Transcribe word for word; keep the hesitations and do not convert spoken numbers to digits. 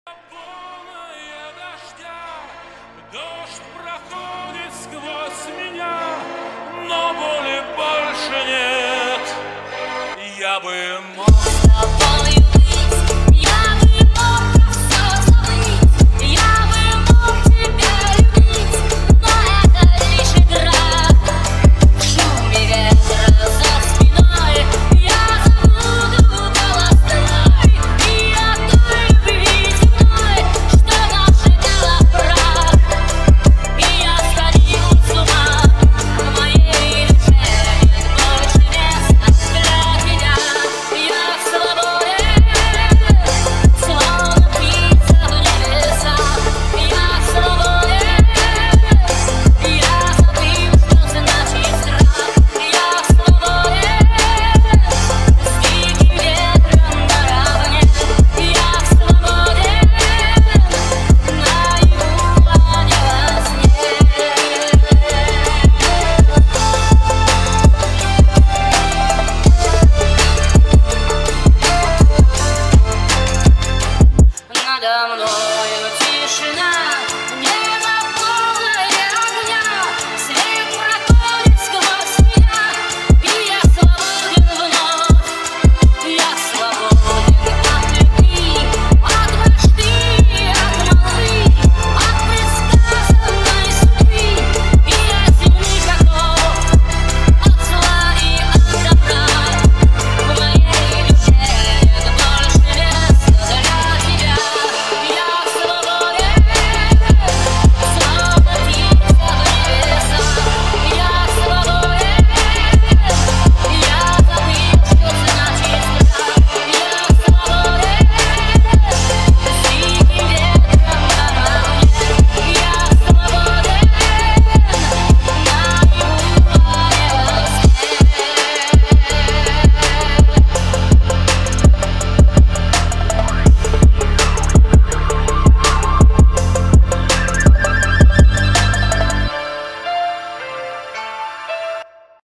Полная дождя, дождь проходит сквозь меня, но боли больше нет. Я бы мог с тобой быть, я бы мог все забыть, я бы мог тебя любить, но это лишь игра. В шуме ветра за спиной я забуду голос и о той любви земной, что нажигала прах. И я сходил с ума, в моей душе нет больше места для тебя. Я свободен, словно птица в небесах. Я свободен, я забыл, что значит страх. Я свободен, с диким ветром наравне. Я свободен, наяву, а не во сне. Надо мной